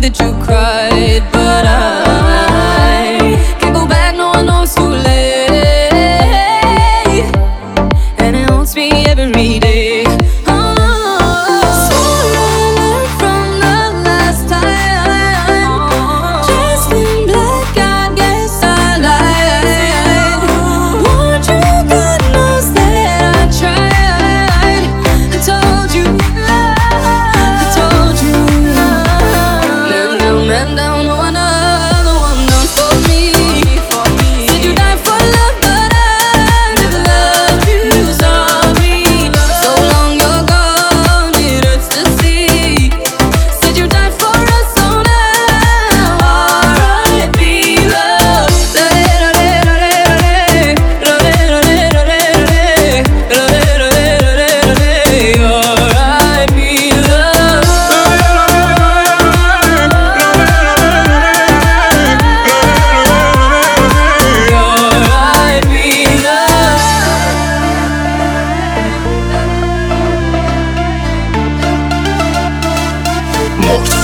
that you cried, but I can't go back, no, I know it's too late, and it haunts me every day. So learn from the last time, dressed in black, I guess I lied. Warned you, God knows that I tried. I told you, I told you. Man down, no another one done for me. Said you died for love, but I never loved you. Sorry, so long you're gone, it hurts to see. Said you died for us, so now R.I.P. love. R.I.P. love. Mox